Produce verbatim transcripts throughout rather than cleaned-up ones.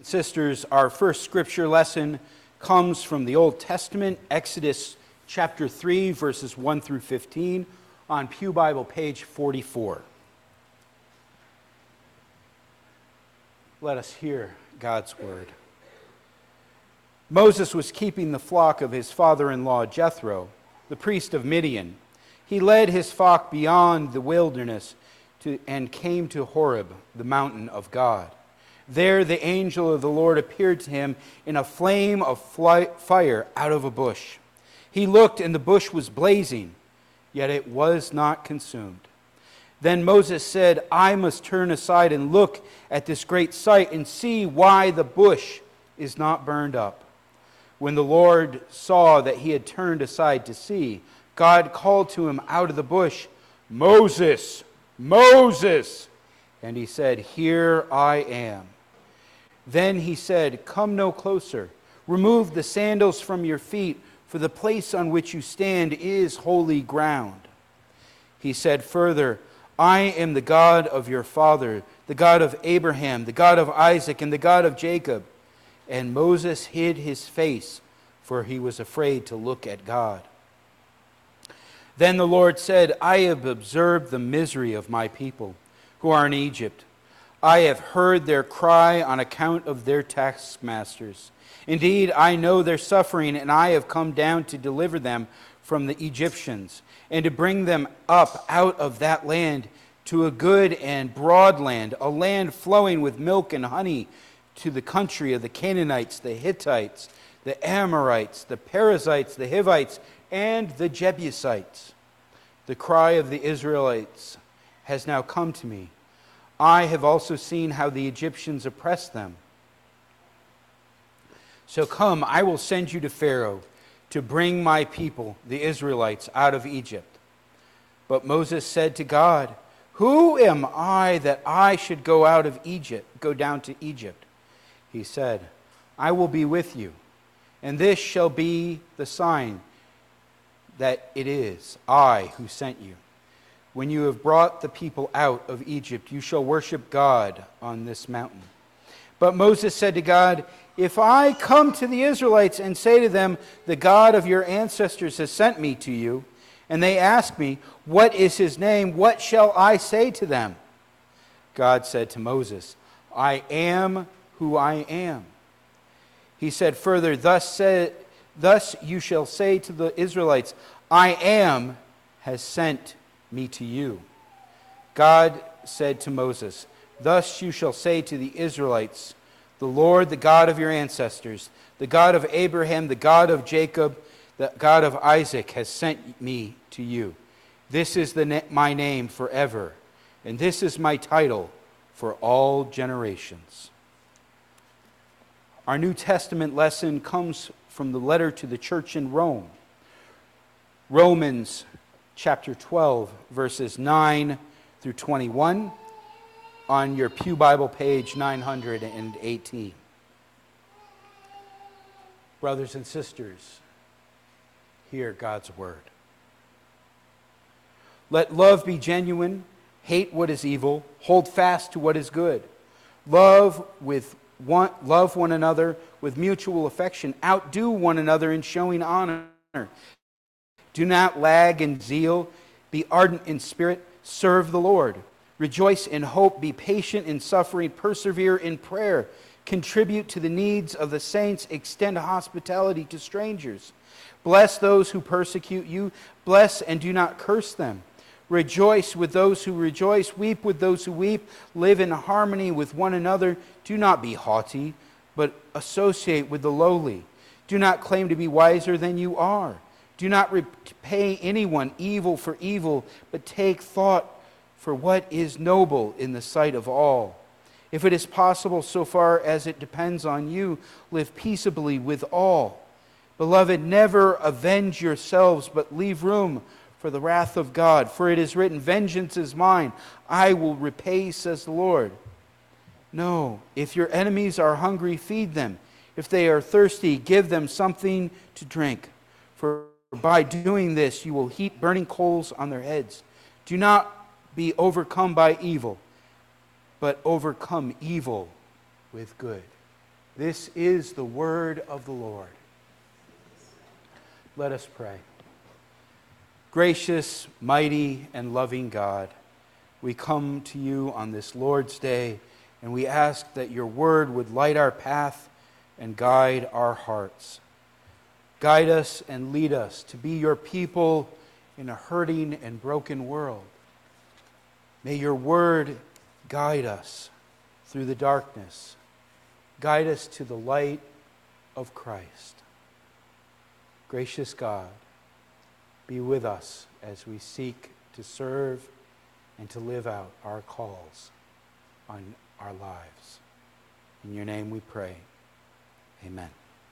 Sisters, our first scripture lesson comes from the Old Testament, Exodus chapter three, verses one through fifteen, on Pew Bible, page forty-four. Let us hear God's word. Moses was keeping the flock of his father-in-law Jethro, the priest of Midian. He led his flock beyond the wilderness to, and came to Horeb, the mountain of God. There the angel of the Lord appeared to him in a flame of fly, fire out of a bush. He looked, and the bush was blazing, yet it was not consumed. Then Moses said, I must turn aside and look at this great sight and see why the bush is not burned up. When the Lord saw that he had turned aside to see, God called to him out of the bush, Moses, Moses! And he said, Here I am. Then he said, Come no closer. Remove the sandals from your feet, for the place on which you stand is holy ground. He said further, I am the God of your father, the God of Abraham, the God of Isaac, and the God of Jacob. And Moses hid his face, for he was afraid to look at God. Then the Lord said, I have observed the misery of my people who are in Egypt. I have heard their cry on account of their taskmasters. Indeed, I know their suffering, and I have come down to deliver them from the Egyptians, and to bring them up out of that land to a good and broad land, a land flowing with milk and honey, to the country of the Canaanites, the Hittites, the Amorites, the Perizzites, the Hivites, and the Jebusites. The cry of the Israelites has now come to me. I have also seen how the Egyptians oppressed them. So come, I will send you to Pharaoh to bring my people, the Israelites, out of Egypt. But Moses said to God, Who am I that I should go out of Egypt, go down to Egypt? He said, I will be with you, and this shall be the sign that it is I who sent you. When you have brought the people out of Egypt, you shall worship God on this mountain. But Moses said to God, If I come to the Israelites and say to them, The God of your ancestors has sent me to you, and they ask me, What is his name? What shall I say to them? God said to Moses, I am who I am. He said further, Thus said, Thus you shall say to the Israelites, I am has sent me to you. God said to Moses, Thus you shall say to the Israelites, The Lord, the God of your ancestors, the God of Abraham, the God of Jacob, the God of Isaac has sent me to you. This is the na- my name forever, and this is my title for all generations. Our New Testament lesson comes from the letter to the church in Rome. Romans chapter twelve, verses nine through twenty-one, on your Pew Bible page nine hundred eighteen. Brothers and sisters, hear God's word. Let love be genuine, hate what is evil, hold fast to what is good. Love with one, love one another with mutual affection, outdo one another in showing honor. Do not lag in zeal, be ardent in spirit, serve the Lord. Rejoice in hope, be patient in suffering, persevere in prayer. Contribute to the needs of the saints, extend hospitality to strangers. Bless those who persecute you, bless and do not curse them. Rejoice with those who rejoice, weep with those who weep, live in harmony with one another. Do not be haughty, but associate with the lowly. Do not claim to be wiser than you are. Do not repay anyone evil for evil, but take thought for what is noble in the sight of all. If it is possible, so far as it depends on you, live peaceably with all. Beloved, never avenge yourselves, but leave room for the wrath of God. For it is written, Vengeance is mine, I will repay, says the Lord. No, if your enemies are hungry, feed them. If they are thirsty, give them something to drink. For by doing this, you will heap burning coals on their heads. Do not be overcome by evil, but overcome evil with good. This is the word of the Lord. Let us pray. Gracious, mighty, and loving God, we come to you on this Lord's Day, and we ask that your word would light our path and guide our hearts. Guide us and lead us to be your people in a hurting and broken world. May your word guide us through the darkness. Guide us to the light of Christ. Gracious God, be with us as we seek to serve and to live out our calls on our lives. In your name we pray. Amen.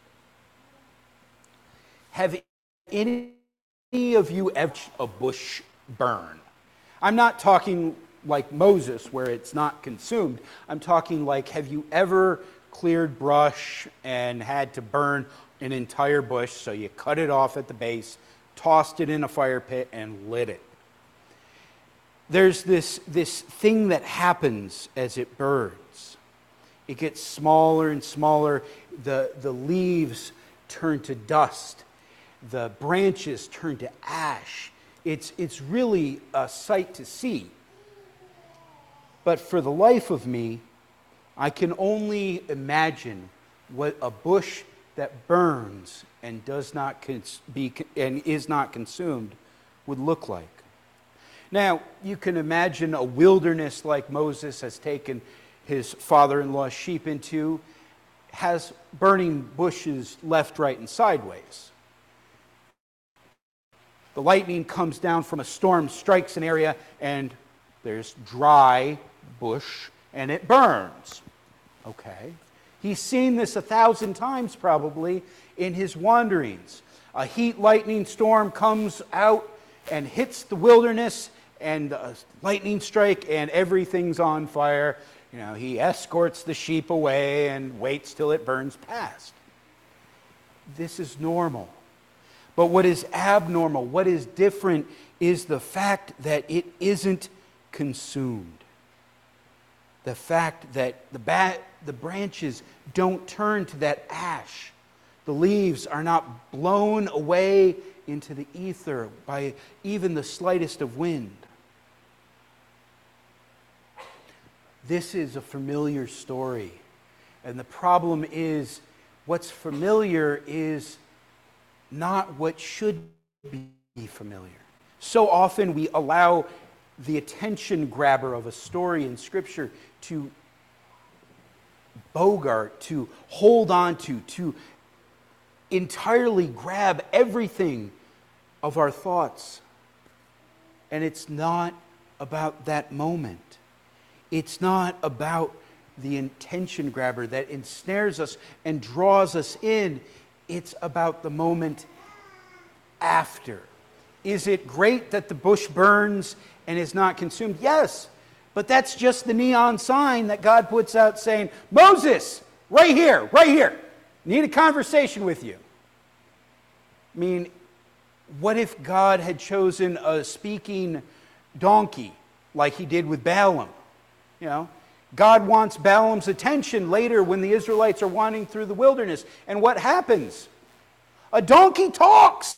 Have any of you ever watched a bush burn? I'm not talking like Moses where it's not consumed. I'm talking like, have you ever cleared brush and had to burn an entire bush? So you cut it off at the base, tossed it in a fire pit, and lit it. There's this, this thing that happens as it burns. It gets smaller and smaller. The, the leaves turn to dust. The branches turn to ash. It's, it's really a sight to see. But for the life of me, I can only imagine what a bush that burns and does not cons- be and is not consumed would look like. Now, you can imagine a wilderness like Moses has taken his father-in-law's sheep into, has burning bushes left, right, and sideways. The lightning comes down from a storm, strikes an area, and there's dry bush, and it burns. Okay. He's seen this a thousand times probably in his wanderings. A heat lightning storm comes out and hits the wilderness, and a lightning strike, and everything's on fire. You know, he escorts the sheep away and waits till it burns past. This is normal. But what is abnormal, what is different, is the fact that it isn't consumed. The fact that the, ba- the branches don't turn to that ash. The leaves are not blown away into the ether by even the slightest of wind. This is a familiar story. And the problem is, what's familiar is not what should be familiar. So often we allow the attention grabber of a story in Scripture to bogart, to hold on to, to entirely grab everything of our thoughts. And it's not about that moment. It's not about the attention grabber that ensnares us and draws us in. It's about the moment after. Is it great that the bush burns and is not consumed? Yes, but that's just the neon sign that God puts out saying, Moses, right here, right here, need a conversation with you. I mean, what if God had chosen a speaking donkey like he did with Balaam? You know, God wants Balaam's attention later when the Israelites are wandering through the wilderness. And what happens? A donkey talks.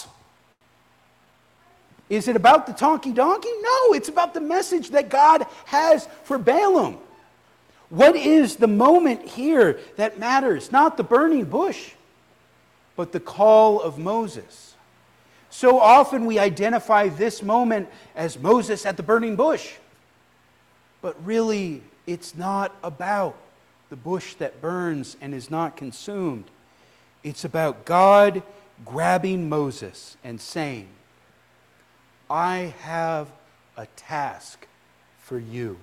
Is it about the donkey donkey? No, it's about the message that God has for Balaam. What is the moment here that matters? Not the burning bush, but the call of Moses. So often we identify this moment as Moses at the burning bush. But really, it's not about the bush that burns and is not consumed. It's about God grabbing Moses and saying, I have a task for you.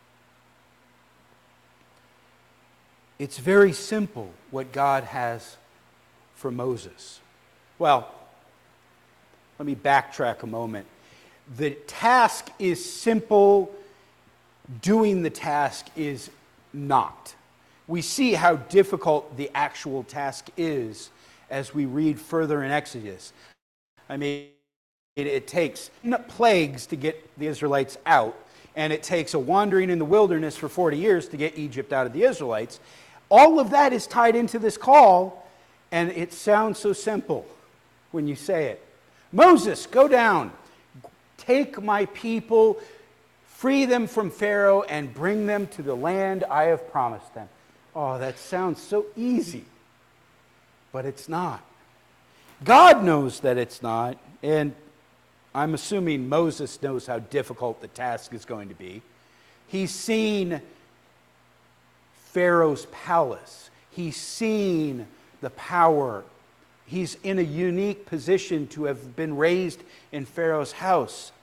It's very simple what God has for Moses. Well, let me backtrack a moment. The task is simple. Doing the task is not. We see how difficult the actual task is as we read further in Exodus. I mean, it, it takes plagues to get the Israelites out, and it takes a wandering in the wilderness for forty years to get Egypt out of the Israelites. All of that is tied into this call, and it sounds so simple when you say it. Moses, go down, take my people, free them from Pharaoh, and bring them to the land I have promised them. Oh, that sounds so easy, but it's not. God knows that it's not, and I'm assuming Moses knows how difficult the task is going to be. He's seen Pharaoh's palace. He's seen the power. He's in a unique position to have been raised in Pharaoh's house.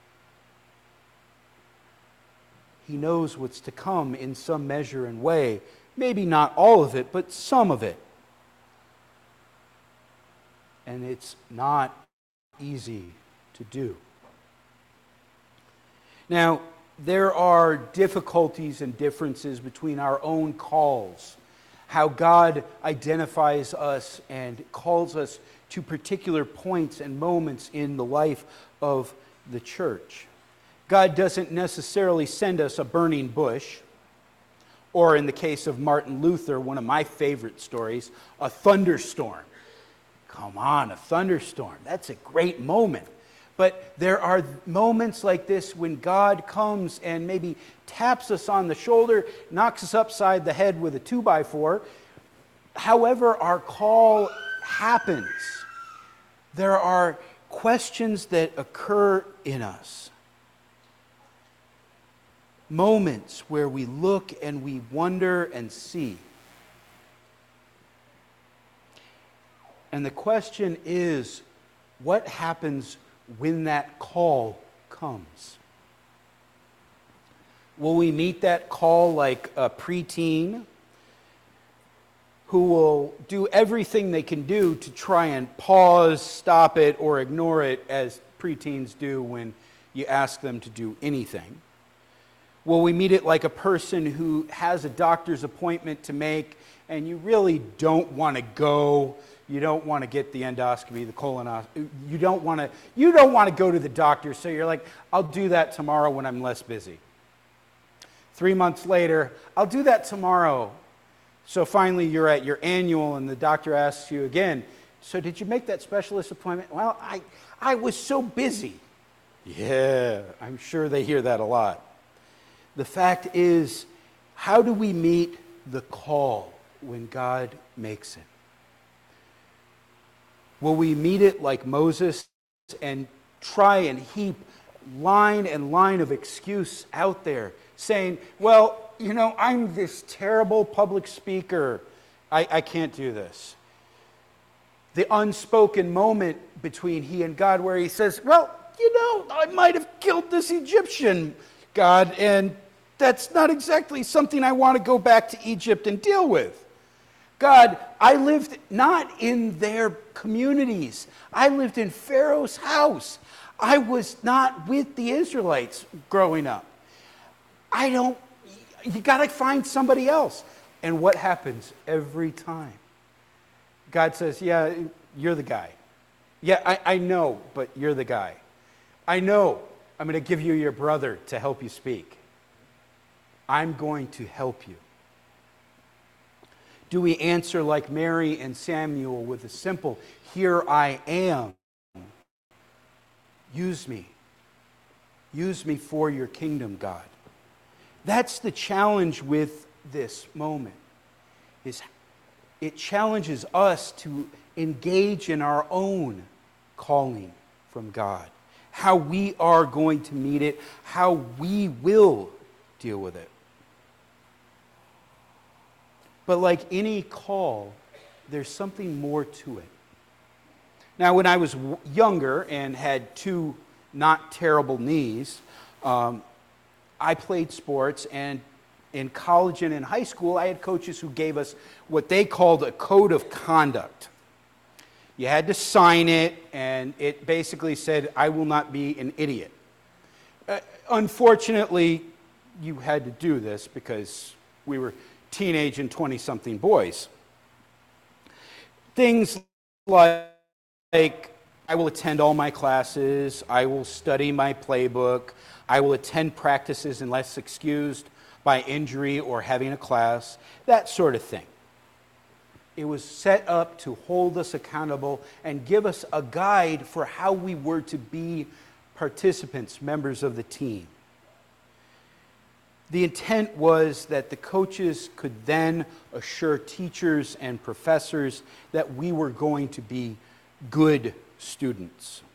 He knows what's to come in some measure and way. Maybe not all of it, but some of it. And it's not easy to do. Now, there are difficulties and differences between our own calls, how God identifies us and calls us to particular points and moments in the life of the church. God doesn't necessarily send us a burning bush, or in the case of Martin Luther, one of my favorite stories, a thunderstorm. Come on, a thunderstorm. That's a great moment. But there are moments like this when God comes and maybe taps us on the shoulder, knocks us upside the head with a two by four. However our call happens, there are questions that occur in us. Moments where we look and we wonder and see. And the question is, what happens when that call comes? Will we meet that call like a preteen who will do everything they can do to try and pause, stop it, or ignore it, as preteens do when you ask them to do anything? Will we meet it like a person who has a doctor's appointment to make and you really don't want to go? You don't want to get the endoscopy, the colonoscopy. You don't want to, you don't want to go to the doctor, so you're like, I'll do that tomorrow when I'm less busy. Three months later, I'll do that tomorrow. So finally you're at your annual and the doctor asks you again, so did you make that specialist appointment? Well, I, I was so busy. Yeah, I'm sure they hear that a lot. The fact is, how do we meet the call when God makes it? Will we meet it like Moses and try and heap line and line of excuse out there, saying, well, you know, I'm this terrible public speaker. I, I can't do this. The unspoken moment between he and God where he says, well, you know, I might have killed this Egyptian, God, and that's not exactly something I want to go back to Egypt and deal with. God, I lived not in their communities. I lived in Pharaoh's house. I was not with the Israelites growing up. I don't, you got to find somebody else. And what happens every time? God says, yeah, you're the guy. Yeah, I, I know, but you're the guy. I know I'm going to give you your brother to help you speak. I'm going to help you. Do we answer like Mary and Samuel with a simple, here I am? Use me. Use me for your kingdom, God. That's the challenge with this moment. Is it challenges us to engage in our own calling from God. How we are going to meet it, how we will deal with it. But like any call, there's something more to it. Now, when I was w- younger and had two not terrible knees, um, I played sports, and in college and in high school, I had coaches who gave us what they called a code of conduct. You had to sign it, and it basically said, I will not be an idiot. Uh, unfortunately, you had to do this because we were teenage and twenty-something boys. Things like, like, I will attend all my classes, I will study my playbook, I will attend practices unless excused, by injury or having a class, that sort of thing. It was set up to hold us accountable and give us a guide for how we were to be participants, members of the team. The intent was that the coaches could then assure teachers and professors that we were going to be good students.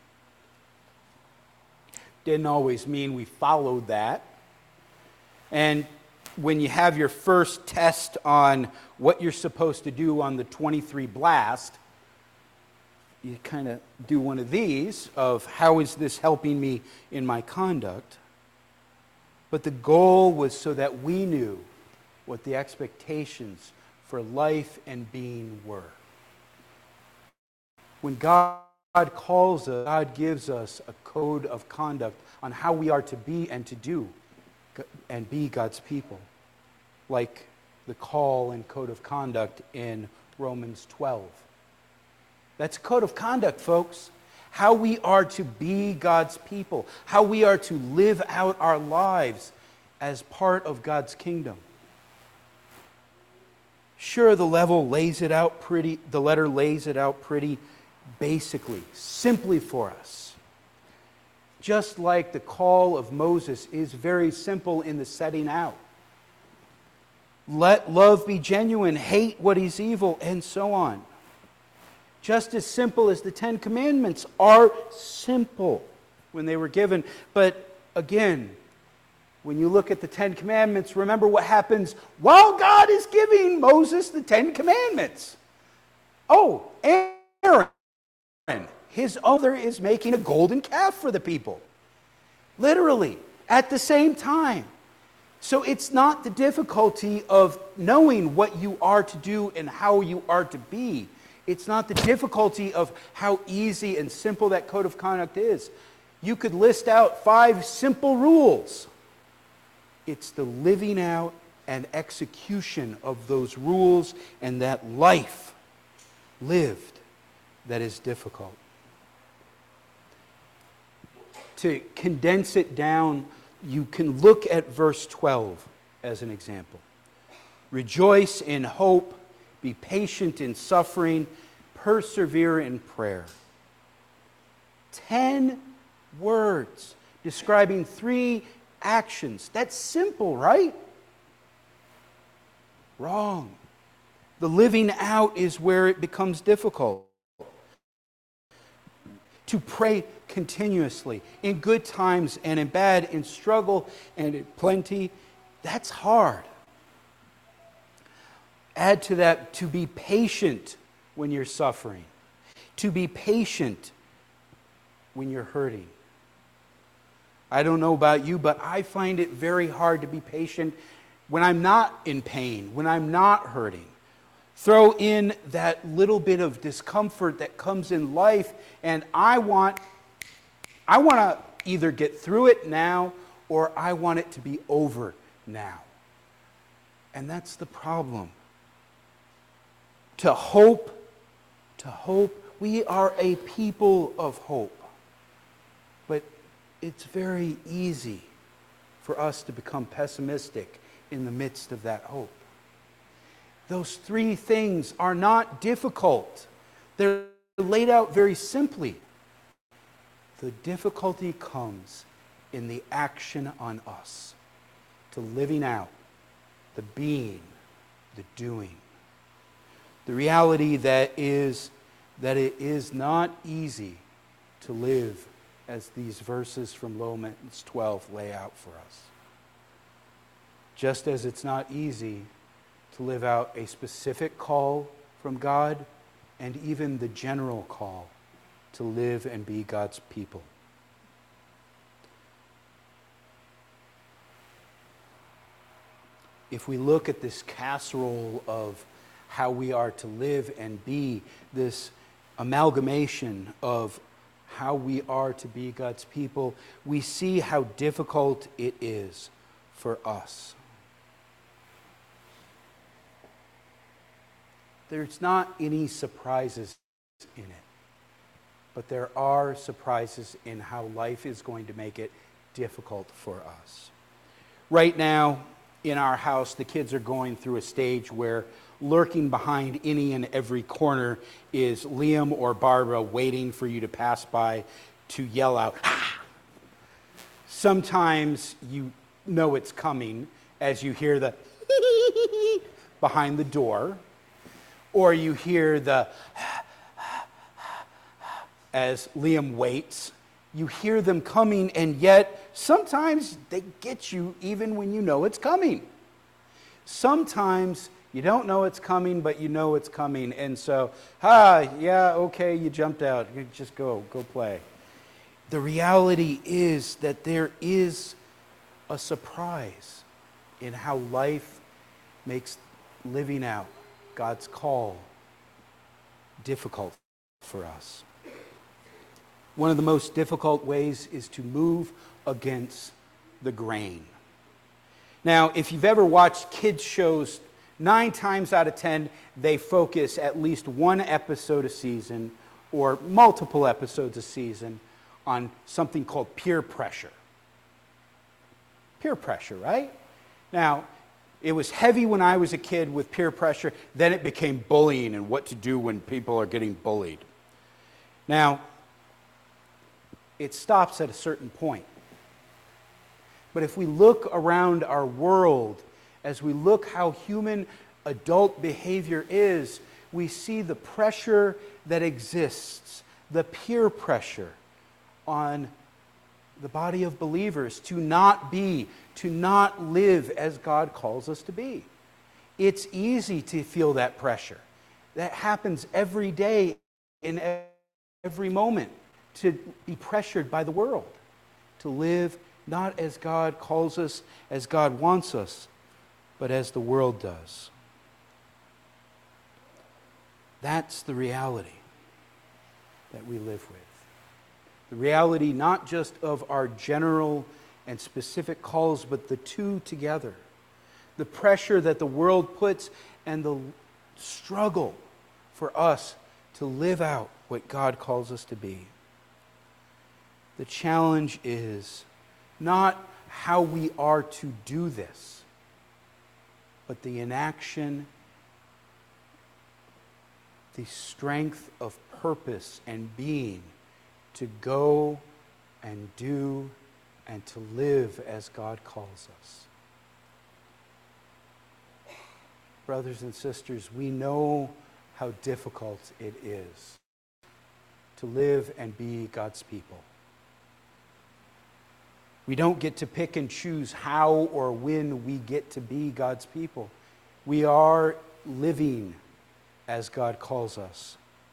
Didn't always mean we followed that. And when you have your first test on what you're supposed to do on the twenty-three blast, you kind of do one of these of how is this helping me in my conduct? But the goal was so that we knew what the expectations for life and being were. When God calls us, God gives us a code of conduct on how we are to be and to do and be God's people, like the call and code of conduct in Romans twelve. That's code of conduct, folks. How we are to be God's people, how we are to live out our lives as part of God's kingdom. Sure, the level lays it out pretty, the letter lays it out pretty basically, simply for us. Just like the call of Moses is very simple in the setting out. Let love be genuine, hate what is evil, and so on. Just as simple as the Ten Commandments are simple when they were given. But again, when you look at the Ten Commandments, remember what happens while God is giving Moses the Ten Commandments. Oh, Aaron, his other is making a golden calf for the people. Literally, at the same time. So it's not the difficulty of knowing what you are to do and how you are to be. It's not the difficulty of how easy and simple that code of conduct is. You could list out five simple rules. It's the living out and execution of those rules and that life lived that is difficult. To condense it down, you can look at verse twelve as an example. Rejoice in hope, be patient in suffering, persevere in prayer. Ten words describing three actions. That's simple, right? Wrong. The living out is where it becomes difficult. To pray continuously, in good times and in bad, in struggle and in plenty, that's hard. Add to that, to be patient when you're suffering. To be patient when you're hurting. I don't know about you, but I find it very hard to be patient when I'm not in pain, when I'm not hurting. Throw in that little bit of discomfort that comes in life, and I want, I want to either get through it now or I want it to be over now. And that's the problem. To hope, to hope, we are a people of hope. But it's very easy for us to become pessimistic in the midst of that hope. Those three things are not difficult. They're laid out very simply. The difficulty comes in the action on us, to living out, the being, the doing. The reality that is that it is not easy to live as these verses from Romans twelve lay out for us. Just as it's not easy to live out a specific call from God and even the general call to live and be God's people. If we look at this casserole of how we are to live and be, this amalgamation of how we are to be God's people, we see how difficult it is for us. There's not any surprises in it, but there are surprises in how life is going to make it difficult for us. Right now, in our house, the kids are going through a stage where lurking behind any and every corner is Liam or Barbara waiting for you to pass by to yell out, "Ah!" Sometimes you know it's coming as you hear the behind the door, or you hear the as Liam waits. You hear them coming, and yet sometimes they get you even when you know it's coming. Sometimes you don't know it's coming, but you know it's coming, and so, ah, yeah, okay, you jumped out. You just go, go play. The reality is that there is a surprise in how life makes living out God's call difficult for us. One of the most difficult ways is to move against the grain. Now, if you've ever watched kids' shows, nine times out of ten, they focus at least one episode a season or multiple episodes a season on something called peer pressure. Peer pressure, right? Now, it was heavy when I was a kid with peer pressure. Then it became bullying and what to do when people are getting bullied. Now, it stops at a certain point. But if we look around our world, as we look how human adult behavior is, we see the pressure that exists, the peer pressure on the body of believers to not be, to not live as God calls us to be. It's easy to feel that pressure. That happens every day, in every moment, to be pressured by the world, to live not as God calls us, as God wants us, but as the world does. That's the reality that we live with. The reality not just of our general and specific calls, but the two together. The pressure that the world puts and the struggle for us to live out what God calls us to be. The challenge is not how we are to do this, but the inaction, the strength of purpose and being to go and do and to live as God calls us. Brothers and sisters, we know how difficult it is to live and be God's people. We don't get to pick and choose how or when we get to be God's people. We are living as God calls us,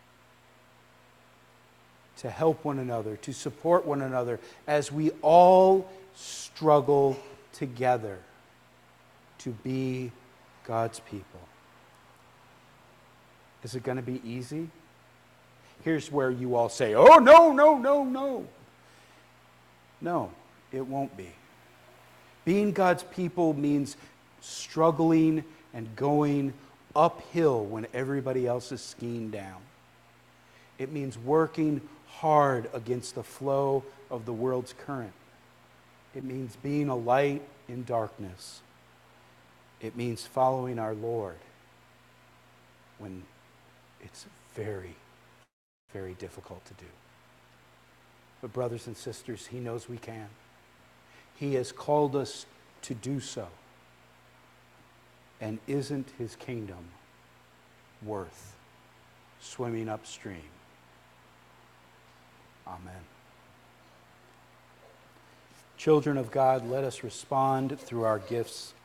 to help one another, to support one another as we all struggle together to be God's people. Is it going to be easy? Here's where you all say, oh, no, no, no, no. No. It won't be. Being God's people means struggling and going uphill when everybody else is skiing down. It means working hard against the flow of the world's current. It means being a light in darkness. It means following our Lord when it's very, very difficult to do. But brothers and sisters, He knows we can. He has called us to do so. And isn't His kingdom worth swimming upstream? Amen. Children of God, let us respond through our gifts